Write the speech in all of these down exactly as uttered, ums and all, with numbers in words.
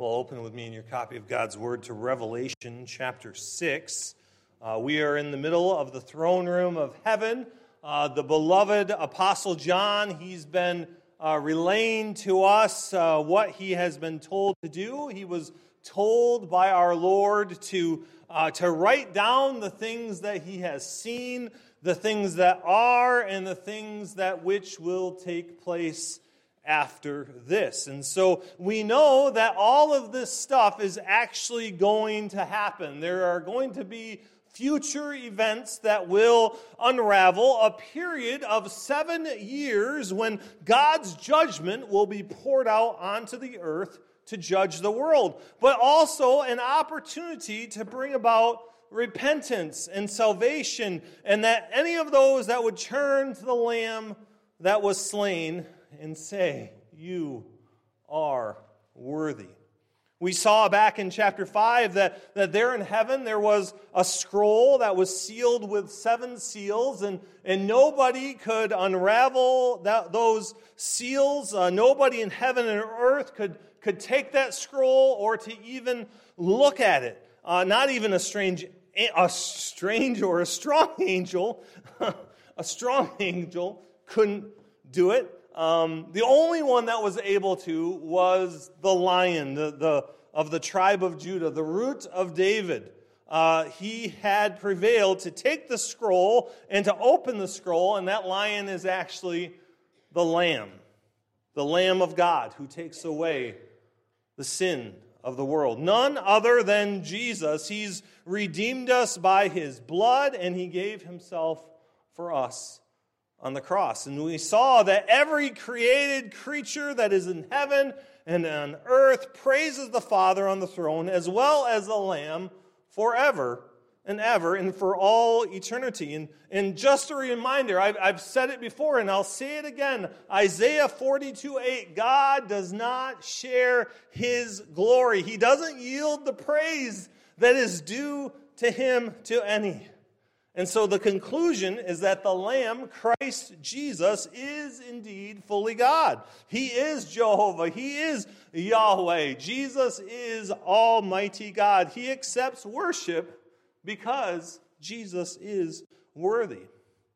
Well, open with me in your copy of God's Word to Revelation chapter six. Uh, we are in the middle of the throne room of heaven. Uh, the beloved Apostle John, he's been uh, relaying to us uh, what he has been told to do. He was told by our Lord to, uh, to write down the things that he has seen, the things that are, and the things that which will take place after this. And so we know that all of this stuff is actually going to happen. There are going to be future events that will unravel, a period of seven years when God's judgment will be poured out onto the earth to judge the world, but also an opportunity to bring about repentance and salvation, and that any of those that would turn to the Lamb that was slain and say, "You are worthy." We saw back in chapter five that, that there in heaven there was a scroll that was sealed with seven seals, and, and nobody could unravel that, those seals. Uh, nobody in heaven and earth could, could take that scroll or to even look at it. Uh, not even a strange, a strange or a strong angel, a strong angel couldn't do it. Um, the only one that was able to was the Lion the, the, of the tribe of Judah, the Root of David. Uh, he had prevailed to take the scroll and to open the scroll, and that Lion is actually the Lamb, the Lamb of God who takes away the sin of the world. None other than Jesus. He's redeemed us by his blood, and he gave himself for us on the cross. And we saw that every created creature that is in heaven and on earth praises the Father on the throne, as well as the Lamb, forever and ever and for all eternity. And, and just a reminder, I've, I've said it before and I'll say it again, Isaiah forty-two eight, God does not share his glory. He doesn't yield the praise that is due to him to any. And so the conclusion is that the Lamb, Christ Jesus, is indeed fully God. He is Jehovah. He is Yahweh. Jesus is Almighty God. He accepts worship because Jesus is worthy.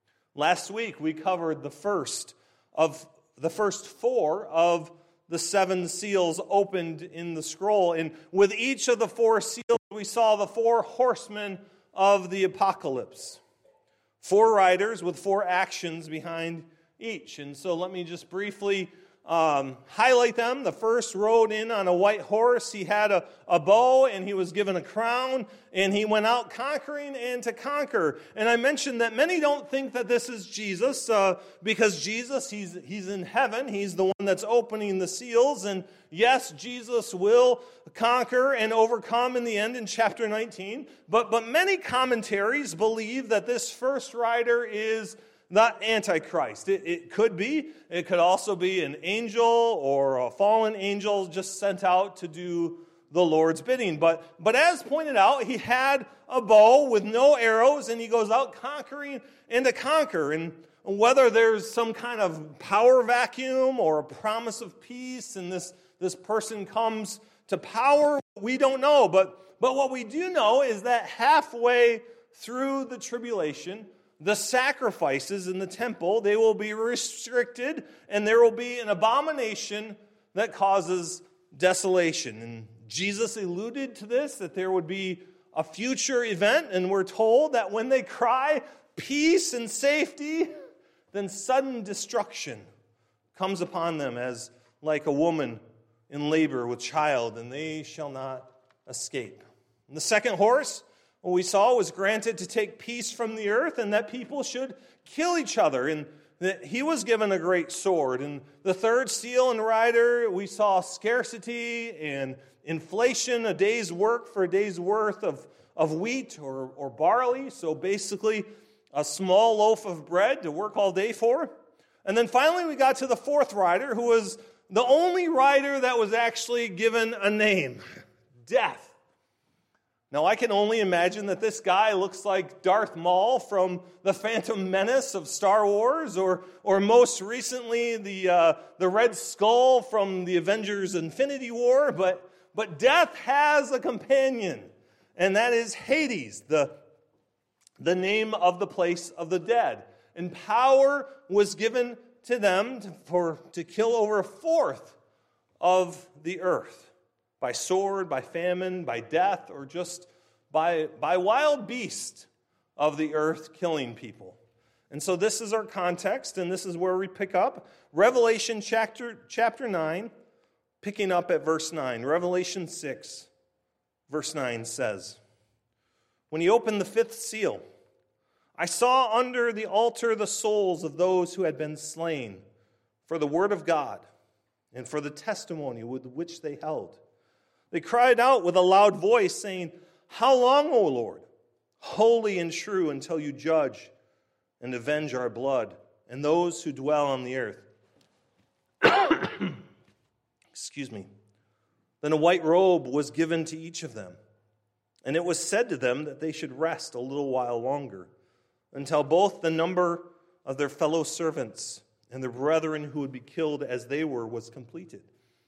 Last week we covered the first of the first four of the seven seals opened in the scroll. And with each of the four seals, we saw the four horsemen of the apocalypse. Four riders with four actions behind each. And so let me just briefly um, highlight them. The first rode in on a white horse. He had a, a bow and he was given a crown, and he went out conquering and to conquer. And I mentioned that many don't think that this is Jesus uh, because Jesus, he's, he's in heaven. He's the one that's opening the seals. And yes, Jesus will conquer and overcome in the end in chapter nineteen. But, but many commentaries believe that this first rider is not Antichrist. It, it could be. It could also be an angel or a fallen angel just sent out to do the Lord's bidding. But, but as pointed out, he had a bow with no arrows, and he goes out conquering and to conquer. And whether there's some kind of power vacuum or a promise of peace, and this, this person comes to power, we don't know. But, but what we do know is that halfway through the tribulation, the sacrifices in the temple, they will be restricted, and there will be an abomination that causes desolation. And Jesus alluded to this, that there would be a future event, and we're told that when they cry peace and safety, then sudden destruction comes upon them as like a woman in labor with child, and they shall not escape. And the second horse, what we saw, was granted to take peace from the earth, and that people should kill each other, and that he was given a great sword. And the third seal and rider, we saw scarcity and inflation, a day's work for a day's worth of, of wheat or, or barley, so basically a small loaf of bread to work all day for. And then finally we got to the fourth rider, who was the only rider that was actually given a name: Death. Now, I can only imagine that this guy looks like Darth Maul from the Phantom Menace of Star Wars, or or most recently the uh, the Red Skull from the Avengers Infinity War. But But death has a companion, and that is Hades, the, the name of the place of the dead. And power was given to them to, for, to kill over a fourth of the earth by sword, by famine, by death, or just by, by wild beast of the earth killing people. And so this is our context, and this is where we pick up. Revelation chapter, chapter nine, picking up at verse nine. Revelation six, verse nine says, "When he opened the fifth seal, I saw under the altar the souls of those who had been slain for the word of God and for the testimony with which they held. They cried out with a loud voice, saying, 'How long, O Lord, holy and true, until you judge and avenge our blood and those who dwell on the earth?' Excuse me. Then a white robe was given to each of them, and it was said to them that they should rest a little while longer, until both the number of their fellow servants and their brethren who would be killed as they were was completed.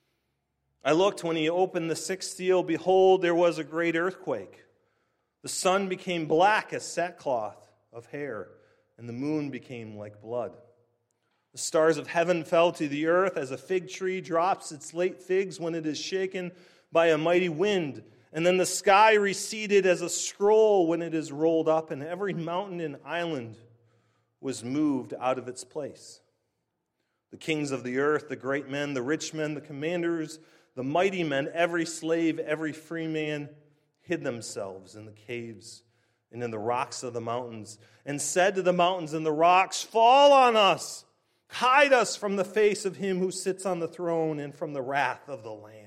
I looked when he opened the sixth seal. Behold, there was a great earthquake. The sun became black as sackcloth of hair, and the moon became like blood. The stars of heaven fell to the earth as a fig tree drops its late figs when it is shaken by a mighty wind. And then the sky receded as a scroll when it is rolled up, and every mountain and island was moved out of its place. The kings of the earth, the great men, the rich men, the commanders, the mighty men, every slave, every free man, hid themselves in the caves and in the rocks of the mountains, and said to the mountains and the rocks, 'Fall on us, hide us from the face of him who sits on the throne and from the wrath of the Lamb.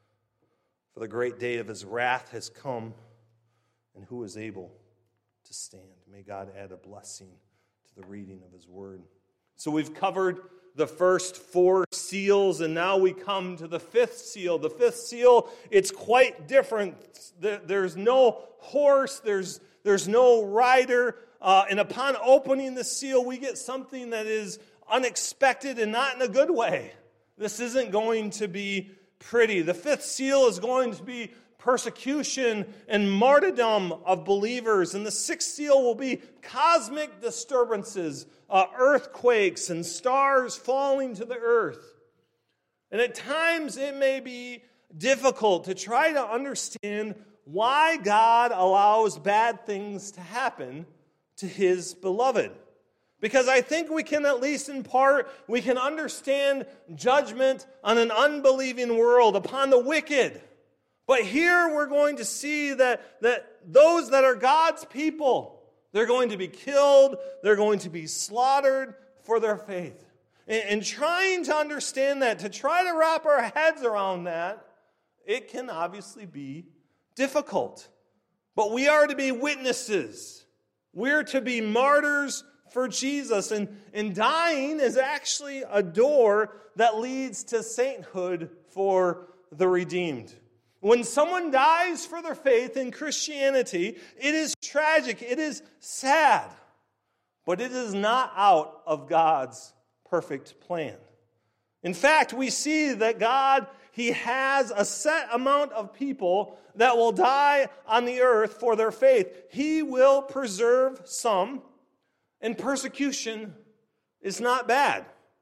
For the great day of his wrath has come, and who is able to stand?'" May God add a blessing to the reading of his word. So we've covered the first four seals, and now we come to the fifth seal. The fifth seal, it's quite different. There's no horse, there's, there's no rider, uh, and upon opening the seal, we get something that is unexpected and not in a good way. This isn't going to be pretty. The fifth seal is going to be persecution and martyrdom of believers. And the sixth seal will be cosmic disturbances, uh, earthquakes, and stars falling to the earth. And at times it may be difficult to try to understand why God allows bad things to happen to his beloved. Because I think we can, at least in part, we can understand judgment on an unbelieving world, upon the wicked. But here we're going to see that, that those that are God's people, they're going to be killed, they're going to be slaughtered for their faith. And, and trying to understand that, to try to wrap our heads around that, it can obviously be difficult. But we are to be witnesses. We're to be martyrs for Jesus. And, and dying is actually a door that leads to sainthood for the redeemed. When someone dies for their faith in Christianity, it is tragic, it is sad, but it is not out of God's perfect plan. In fact, we see that God, he has a set amount of people that will die on the earth for their faith. He will preserve some, and persecution is not bad.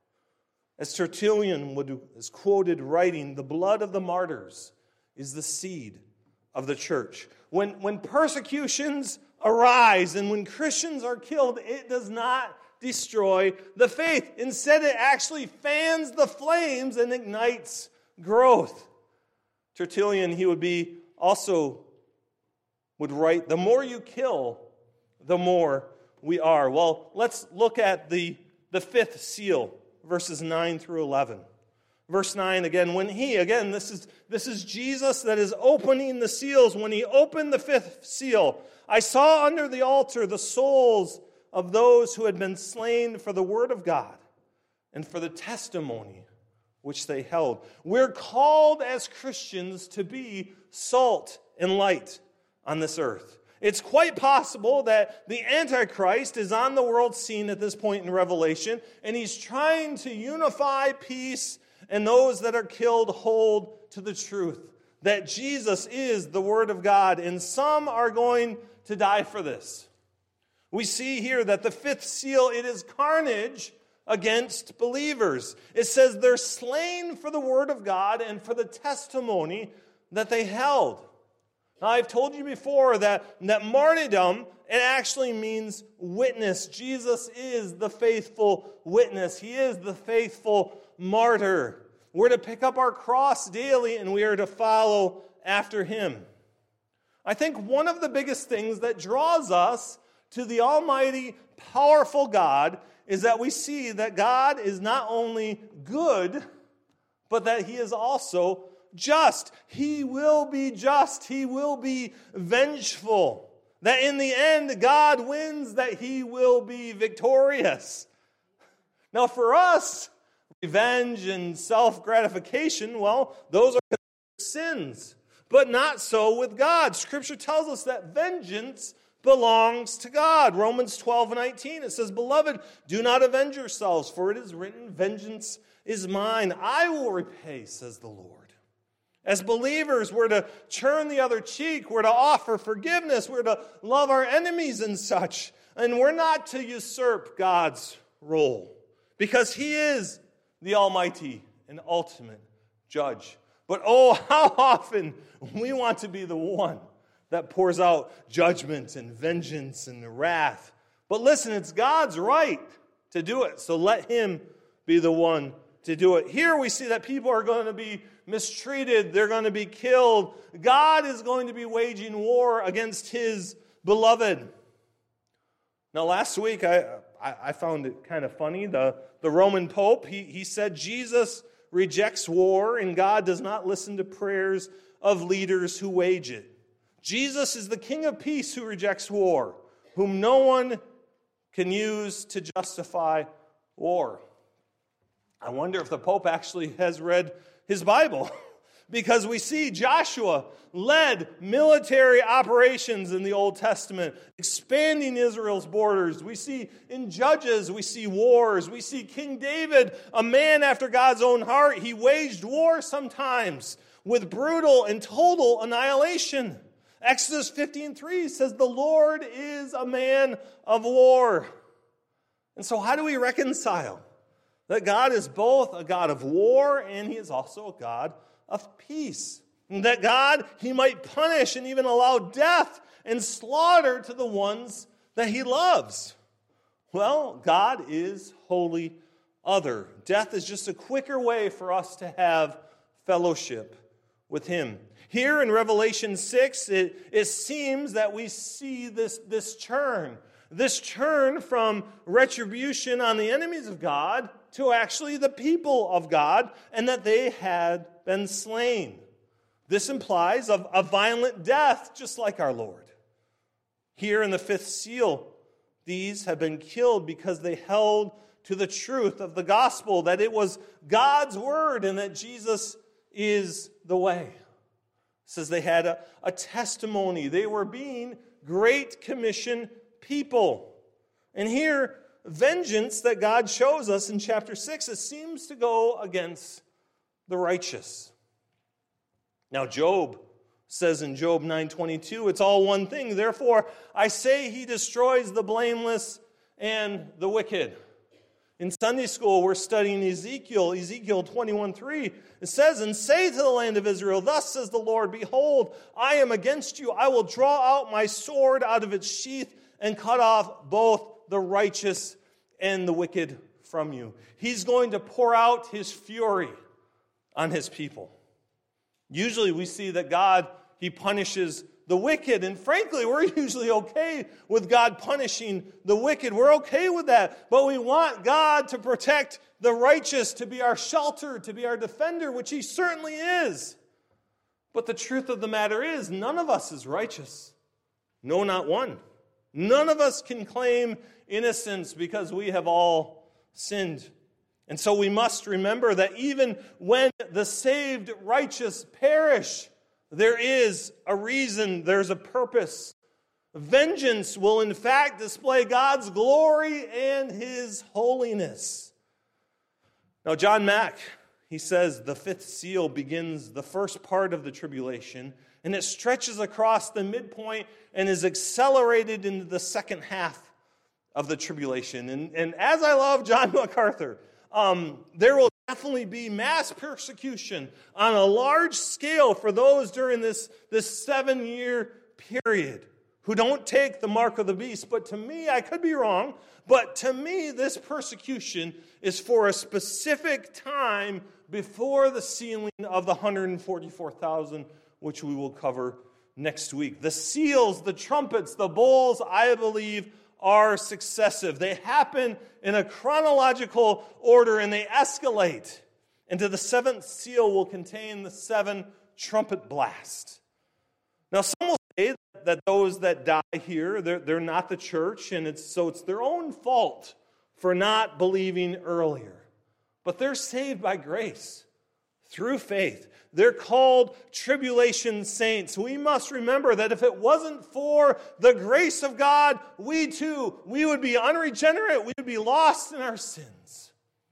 As Tertullian would, is quoted writing, "The blood of the martyrs is the seed of the church." When, when persecutions arise and when Christians are killed, it does not destroy the faith. Instead, it actually fans the flames and ignites growth. Tertullian, he would be also would write, "The more you kill, the more we are." Well, let's look at the, the fifth seal, verses nine through eleven. Verse nine again, when he, again, this is, this is Jesus that is opening the seals. When he opened the fifth seal, I saw under the altar the souls of those who had been slain for the word of God and for the testimony which they held. We're called as Christians to be salt and light on this earth. It's quite possible that the Antichrist is on the world scene at this point in Revelation, and he's trying to unify peace, and those that are killed hold to the truth. that Jesus is the Word of God, and some are going to die for this. We see here that the fifth seal, it is carnage against believers. It says they're slain for the Word of God and for the testimony that they held. Now, I've told you before that, that martyrdom, it actually means witness. Jesus is the faithful witness. He is the faithful martyr. We're to pick up our cross daily, and we are to follow after him. I think one of the biggest things that draws us to the almighty, powerful God is that we see that God is not only good, but that he is also just. He will be just. He will be vengeful. That in the end, God wins, that he will be victorious. Now for us, revenge and self-gratification, well, those are sins. But not so with God. Scripture tells us that vengeance belongs to God. Romans twelve nineteen, it says, "Beloved, do not avenge yourselves, for it is written, vengeance is mine. I will repay, says the Lord." As believers, we're to turn the other cheek. We're to offer forgiveness. We're to love our enemies and such. And we're not to usurp God's role, because he is the almighty and ultimate judge. But oh, how often we want to be the one that pours out judgment and vengeance and wrath. But listen, it's God's right to do it, so let him be the one to do it. Here we see that people are going to be mistreated. They're going to be killed. God is going to be waging war against his beloved. Now, last week, I, I, I found it kind of funny. The, the Roman Pope, he, he said Jesus rejects war, and God does not listen to prayers of leaders who wage it. Jesus is the King of peace who rejects war, whom no one can use to justify war. I wonder if the Pope actually has read his Bible, because we see Joshua led military operations in the Old Testament, expanding Israel's borders. We see in Judges, we see wars. We see King David, a man after God's own heart. He waged war sometimes with brutal and total annihilation. Exodus fifteen three says, "The Lord is a man of war." And so how do we reconcile that God is both a God of war and he is also a God of peace? And that God, he might punish and even allow death and slaughter to the ones that he loves. Well, God is wholly other. Death is just a quicker way for us to have fellowship with him. Here in Revelation six, it, it seems that we see this, this turn. This turn from retribution on the enemies of God to actually the people of God, and that they had been slain. This implies a, a violent death, just like our Lord. Here in the fifth seal, these have been killed because they held to the truth of the gospel, that it was God's word and that Jesus is the way. It says they had a, a testimony. They were being Great Commission people. And here, vengeance that God shows us in chapter six, it seems to go against the righteous. Now, Job says in Job nine twenty-two, "It's all one thing. Therefore, I say he destroys the blameless and the wicked." In Sunday school, we're studying Ezekiel, Ezekiel twenty-one three. It says, "And say to the land of Israel, thus says the Lord, behold, I am against you. I will draw out my sword out of its sheath and cut off both the righteous and the wicked from you." He's going to pour out his fury on his people. Usually we see that God, he punishes the wicked, and frankly, we're usually okay with God punishing the wicked. We're okay with that, but we want God to protect the righteous, to be our shelter, to be our defender, which he certainly is. But the truth of the matter is, none of us is righteous. No, not one. None of us can claim innocence because we have all sinned. And so we must remember that even when the saved righteous perish, there is a reason, there's a purpose. Vengeance will in fact display God's glory and his holiness. Now, John Mack, he says the fifth seal begins the first part of the tribulation, and it stretches across the midpoint and is accelerated into the second half of the tribulation. And, and as I love John MacArthur, um, there will definitely be mass persecution on a large scale for those during this, this seven-year period who don't take the mark of the beast. But to me, I could be wrong, but to me, this persecution is for a specific time before the sealing of the one hundred forty-four thousand, which we will cover next week. The seals, the trumpets, the bowls, I believe, are successive. They happen in a chronological order, and they escalate. And to the seventh seal will contain the seven trumpet blast. Now, some will say that those that die here, they're, they're not the church, and it's so it's their own fault for not believing earlier. But they're saved by grace through faith. They're called tribulation saints. We must remember that if it wasn't for the grace of God, we too, we would be unregenerate. We would be lost in our sins.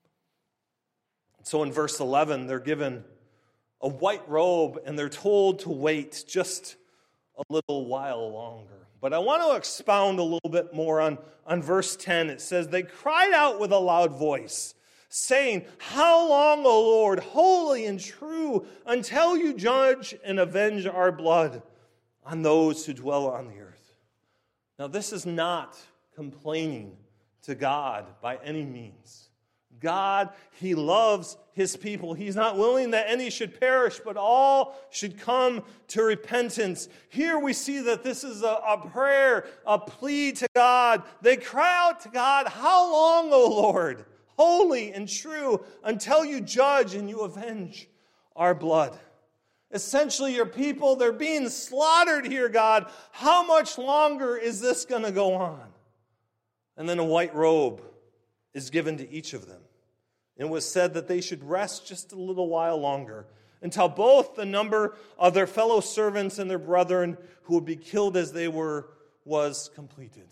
So in verse eleven, they're given a white robe and they're told to wait just a little while longer. But I want to expound a little bit more on, on verse ten. It says, they cried out with a loud voice, saying, how long, O Lord, holy and true, until you judge and avenge our blood on those who dwell on the earth? Now, this is not complaining to God by any means. God, He loves His people. He's not willing that any should perish, but all should come to repentance. Here we see that this is a, a prayer, a plea to God. They cry out to God, how long, O Lord, holy and true, until you judge and you avenge our blood? Essentially, your people, they're being slaughtered here, God. How much longer is this going to go on? And then a white robe is given to each of them. It was said that they should rest just a little while longer until both the number of their fellow servants and their brethren who would be killed as they were was completed.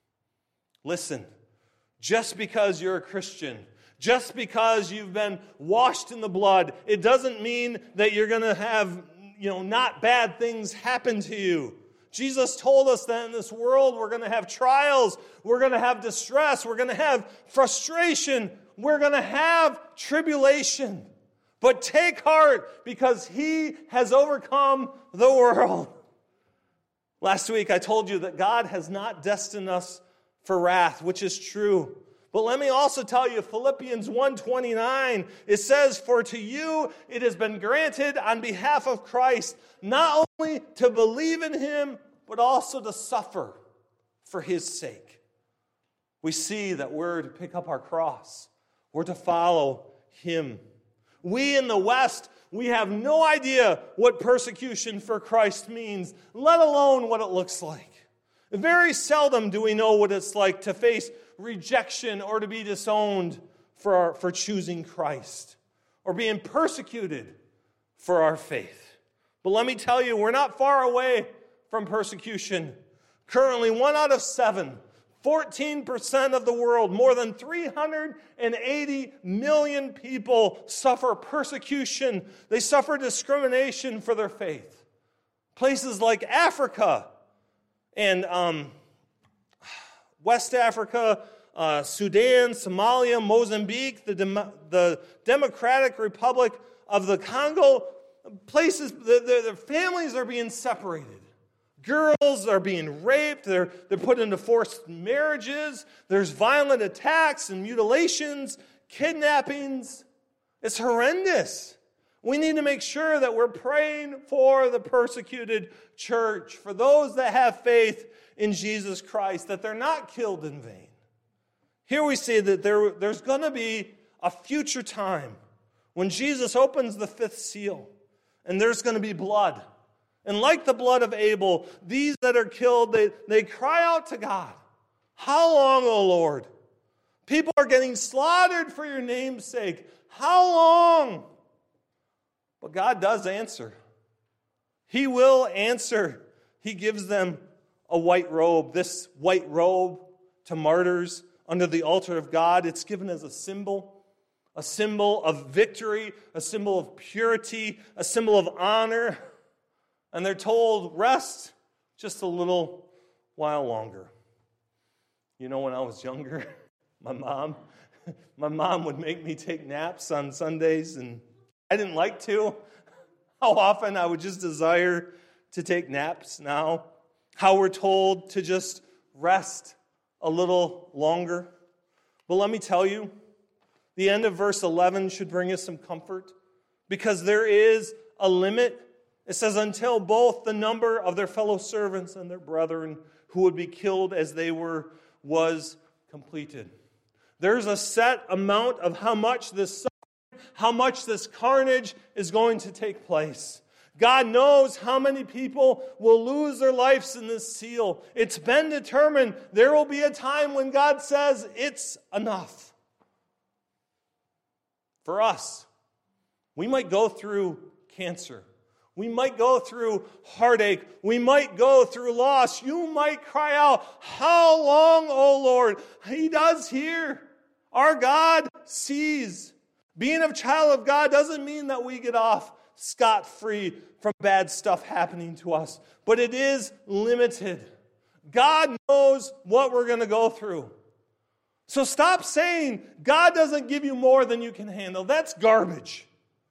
Listen, just because you're a Christian, just because you've been washed in the blood, it doesn't mean that you're going to have, you know, not bad things happen to you. Jesus told us that in this world we're going to have trials, we're going to have distress, we're going to have frustration, we're going to have tribulation. But take heart, because He has overcome the world. Last week I told you that God has not destined us for wrath, which is true. But let me also tell you, Philippians one twenty-nine, it says, for to you it has been granted on behalf of Christ, not only to believe in Him, but also to suffer for His sake. We see that we're to pick up our cross. We're to follow Him. We in the West, we have no idea what persecution for Christ means, let alone what it looks like. Very seldom do we know what it's like to face rejection or to be disowned for, our, for choosing Christ or being persecuted for our faith. But let me tell you, we're not far away from persecution. Currently, one out of seven, fourteen percent of the world, more than three hundred eighty million people suffer persecution. They suffer discrimination for their faith. Places like Africa and um, West Africa, uh, Sudan, Somalia, Mozambique, the, Dem- the Democratic Republic of the Congo, places, the, the, the families are being separated. Girls are being raped. They're, they're put into forced marriages. There's violent attacks and mutilations, kidnappings. It's horrendous. We need to make sure that we're praying for the persecuted church, for those that have faith in Jesus Christ, that they're not killed in vain. Here we see that there, there's going to be a future time when Jesus opens the fifth seal, and there's going to be blood. And like the blood of Abel, these that are killed, they, they cry out to God, how long, O Lord? People are getting slaughtered for your name's sake. How long? But God does answer. He will answer. He gives them a white robe. This white robe to martyrs under the altar of God, it's given as a symbol, a symbol of victory, a symbol of purity, a symbol of honor. And they're told, rest just a little while longer. You know, when I was younger, my mom, my mom would make me take naps on Sundays, and I didn't like to. How often I would just desire to take naps now. How we're told to just rest a little longer. But let me tell you, the end of verse eleven should bring us some comfort, because there is a limit. It says, until both the number of their fellow servants and their brethren who would be killed as they were was completed. There's a set amount of how much this suffering, how much this carnage is going to take place. God knows how many people will lose their lives in this seal. It's been determined there will be a time when God says it's enough. For us, we might go through cancer. We might go through heartache. We might go through loss. You might cry out, how long, O Lord? He does hear. Our God sees. Being a child of God doesn't mean that we get off scot-free from bad stuff happening to us. But it is limited. God knows what we're going to go through. So stop saying God doesn't give you more than you can handle. That's garbage.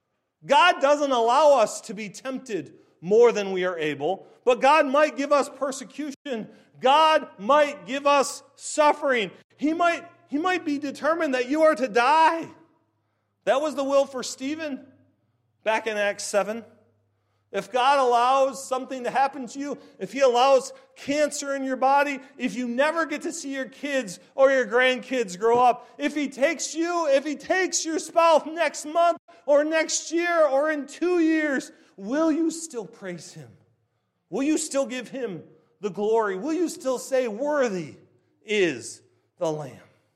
God doesn't allow us to be tempted more than we are able, but God might give us persecution. God might give us suffering. He might, he might be determined that you are to die. That was the will for Stephen back in Acts seven. If God allows something to happen to you, if He allows cancer in your body, if you never get to see your kids or your grandkids grow up, if He takes you, if He takes your spouse next month or next year or in two years, will you still praise Him? Will you still give Him the glory? Will you still say, worthy is the Lamb?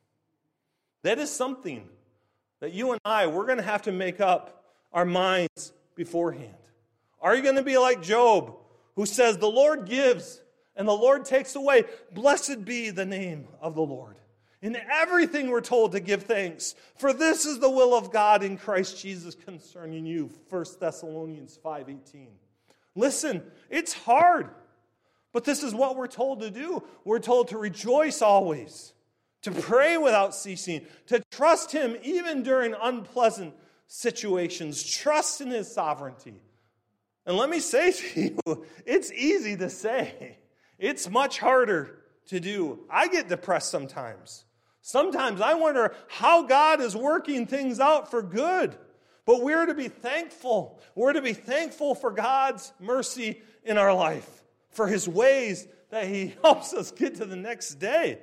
That is something that you and I, we're going to have to make up our minds beforehand. Are you going to be like Job, who says, the Lord gives and the Lord takes away? Blessed be the name of the Lord. In everything we're told to give thanks, for this is the will of God in Christ Jesus concerning you. First Thessalonians five eighteen. Listen, it's hard, but this is what we're told to do. We're told to rejoice always, to pray without ceasing, to trust Him even during unpleasant situations, trust in His sovereignty. And let me say to you, it's easy to say. It's much harder to do. I get depressed sometimes. Sometimes I wonder how God is working things out for good. But we're to be thankful. We're to be thankful for God's mercy in our life, for His ways that He helps us get to the next day.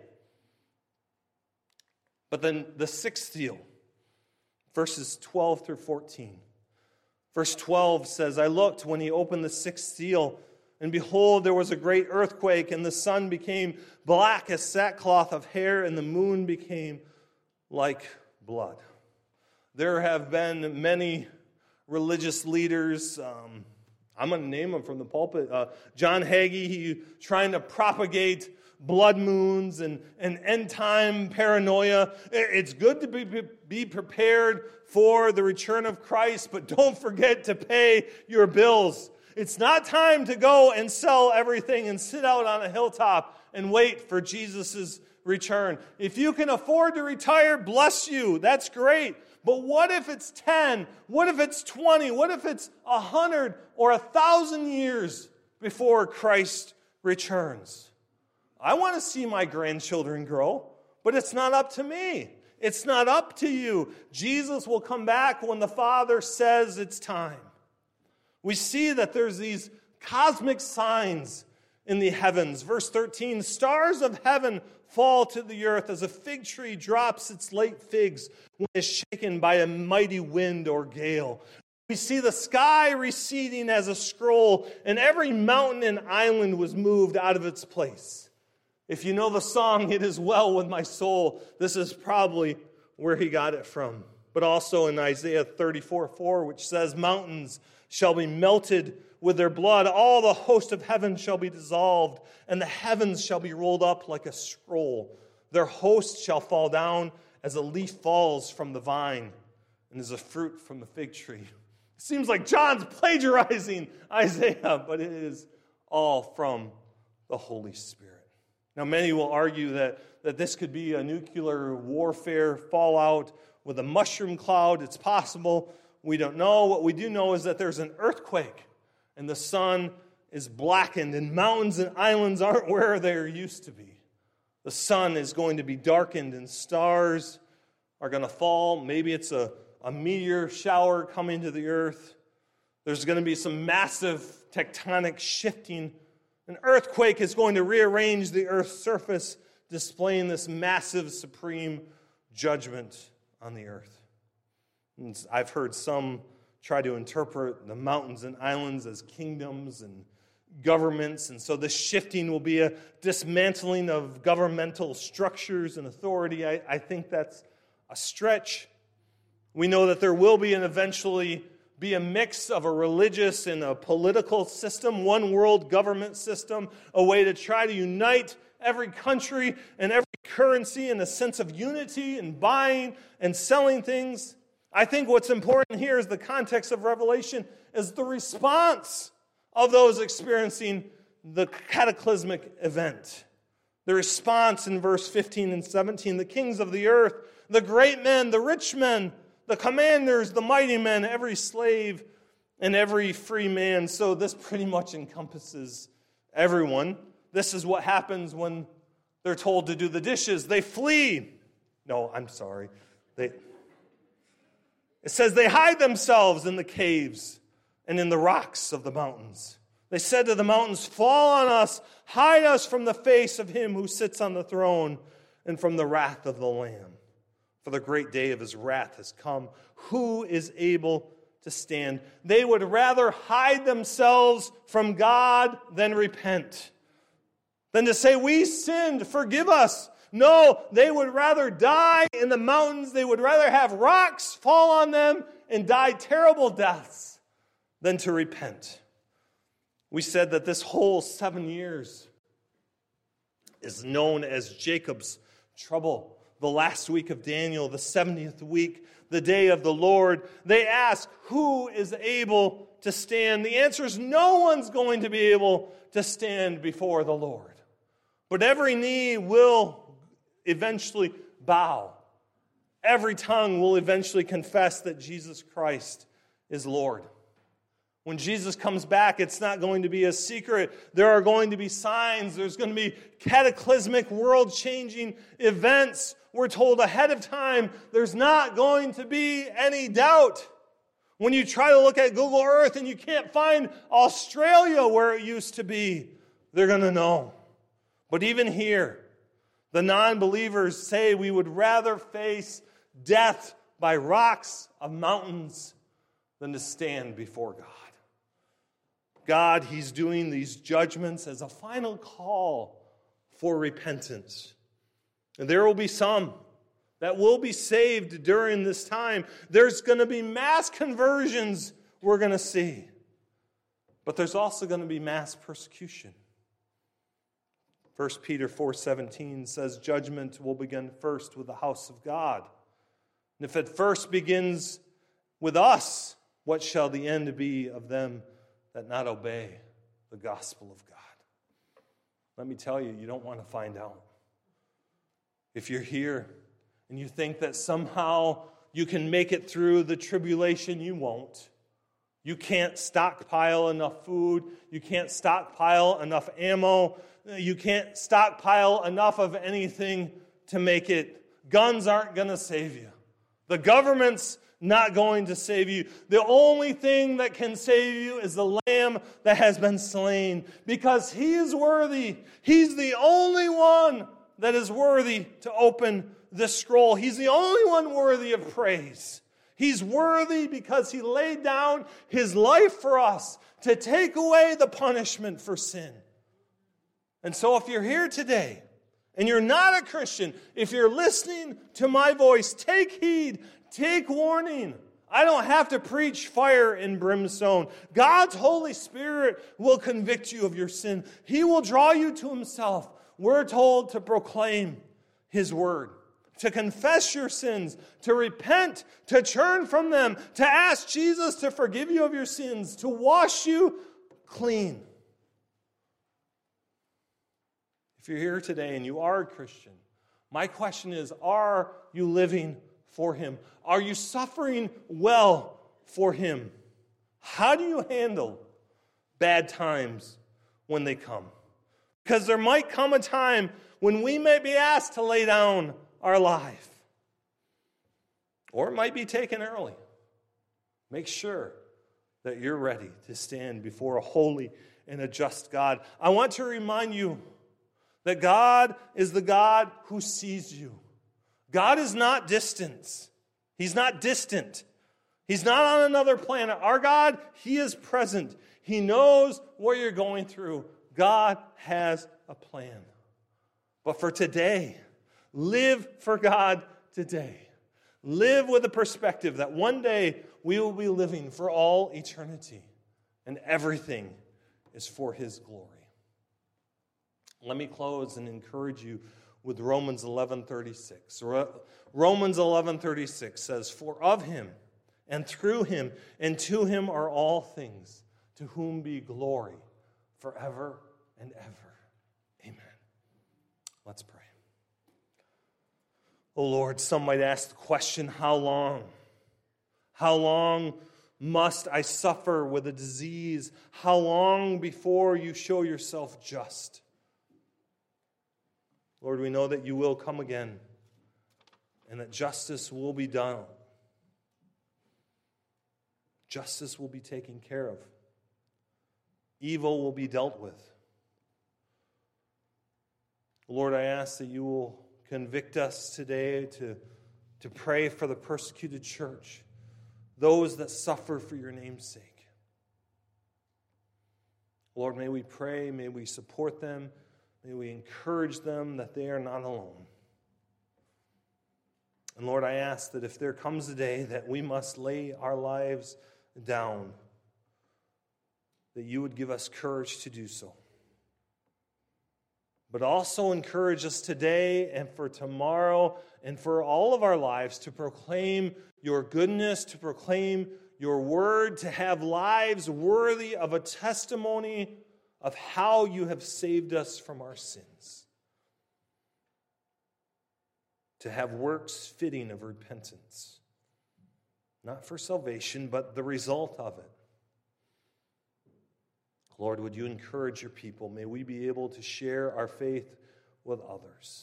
But then the sixth seal, verses twelve through fourteen. Verse twelve says, I looked when He opened the sixth seal, and behold, there was a great earthquake, and the sun became black as sackcloth of hair, and the moon became like blood. There have been many religious leaders, um, I'm going to name them from the pulpit, uh, John Hagee, he trying to propagate blood moons and, and end-time paranoia. It's good to be, be prepared for the return of Christ, but don't forget to pay your bills. It's not time to go and sell everything and sit out on a hilltop and wait for Jesus' return. If you can afford to retire, bless you. That's great. But what if it's ten? What if it's twenty? What if it's a hundred or a thousand years before Christ returns? I want to see my grandchildren grow, but it's not up to me. It's not up to you. Jesus will come back when the Father says it's time. We see that there's these cosmic signs in the heavens. Verse thirteen, stars of heaven fall to the earth as a fig tree drops its late figs when it is shaken by a mighty wind or gale. We see the sky receding as a scroll, and every mountain and island was moved out of its place. If you know the song, It Is Well With My Soul, this is probably where he got it from. But also in Isaiah thirty-four four, which says, mountains shall be melted with their blood, all the host of heaven shall be dissolved, and the heavens shall be rolled up like a scroll. Their host shall fall down as a leaf falls from the vine, and is a fruit from the fig tree. It seems like John's plagiarizing Isaiah, but it is all from the Holy Spirit. Now, many will argue that, that this could be a nuclear warfare fallout with a mushroom cloud. It's possible. We don't know. What we do know is that there's an earthquake, and the sun is blackened, and mountains and islands aren't where they used to be. The sun is going to be darkened, and stars are going to fall. Maybe it's a, a meteor shower coming to the earth. There's going to be some massive tectonic shifting. An earthquake is going to rearrange the earth's surface, displaying this massive supreme judgment on the earth. And I've heard some try to interpret the mountains and islands as kingdoms and governments, and so this shifting will be a dismantling of governmental structures and authority. I, I think that's a stretch. We know that there will be and eventually be a mix of a religious and a political system, one world government system, a way to try to unite every country and every currency in a sense of unity and buying and selling things. I think what's important here is the context of Revelation is the response of those experiencing the cataclysmic event. The response in verse fifteen and seventeen, the kings of the earth, the great men, the rich men, the commanders, the mighty men, every slave and every free man. So this pretty much encompasses everyone. This is what happens when they're told to do the dishes. They flee. No, I'm sorry. They... It says they hide themselves in the caves and in the rocks of the mountains. They said to the mountains, fall on us, hide us from the face of him who sits on the throne and from the wrath of the Lamb. For the great day of his wrath has come. Who is able to stand? They would rather hide themselves from God than repent. Than to say, we sinned, forgive us. No, they would rather die in the mountains. They would rather have rocks fall on them and die terrible deaths than to repent. We said that this whole seven years is known as Jacob's trouble. The last week of Daniel, the seventieth week, the day of the Lord. They ask, who is able to stand? The answer is no one's going to be able to stand before the Lord. But every knee will eventually bow. Every tongue will eventually confess that Jesus Christ is Lord. When Jesus comes back, it's not going to be a secret. There are going to be signs. There's going to be cataclysmic, world-changing events. We're told ahead of time. There's not going to be any doubt. When you try to look at Google Earth and you can't find Australia where it used to be, they're going to know. But even here, the non-believers say we would rather face death by rocks of mountains than to stand before God. God, he's doing these judgments as a final call for repentance. And there will be some that will be saved during this time. There's going to be mass conversions we're going to see. But there's also going to be mass persecution. First Peter four seventeen says judgment will begin first with the house of God. And if it first begins with us, what shall the end be of them that not obey the gospel of God? Let me tell you, you don't want to find out. If you're here and you think that somehow you can make it through the tribulation, you won't. You can't stockpile enough food. You can't stockpile enough ammo. You can't stockpile enough of anything to make it. Guns aren't going to save you. The government's not going to save you. The only thing that can save you is the Lamb that has been slain, because he is worthy. He's the only one that is worthy to open this scroll. He's the only one worthy of praise. He's worthy because he laid down his life for us to take away the punishment for sin. And so if you're here today and you're not a Christian, if you're listening to my voice, take heed, take warning. I don't have to preach fire and brimstone. God's Holy Spirit will convict you of your sin. He will draw you to himself. We're told to proclaim his word. to confess your sins, to repent, to turn from them, to ask Jesus to forgive you of your sins, to wash you clean. If you're here today and you are a Christian, my question is, are you living for Him? Are you suffering well for Him? How do you handle bad times when they come? Because there might come a time when we may be asked to lay down our life. Or it might be taken early. Make sure that you're ready to stand before a holy and a just God. I want to remind you that God is the God who sees you. God is not distant. He's not distant. He's not on another planet. Our God, He is present. He knows what you're going through. God has a plan. But for today, live for God today. Live with the perspective that one day we will be living for all eternity, and everything is for His glory. Let me close and encourage you with Romans eleven thirty-six. Romans eleven thirty-six says, "For of Him, and through Him, and to Him are all things, to whom be glory forever and ever. Amen." Let's pray. Oh Lord, some might ask the question, how long? How long must I suffer with a disease? How long before you show yourself just? Lord, we know that you will come again and that justice will be done. Justice will be taken care of. Evil will be dealt with. Lord, I ask that you will convict us today to, to pray for the persecuted church, those that suffer for your name's sake. Lord, may we pray, may we support them, may we encourage them that they are not alone. And Lord, I ask that if there comes a day that we must lay our lives down, that you would give us courage to do so. But also encourage us today and for tomorrow and for all of our lives to proclaim your goodness, to proclaim your word, to have lives worthy of a testimony of how you have saved us from our sins. To have works fitting of repentance. Not for salvation, but the result of it. Lord, would you encourage your people? May we be able to share our faith with others.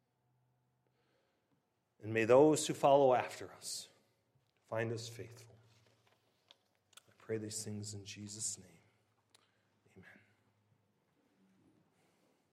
And may those who follow after us find us faithful. I pray these things in Jesus' name.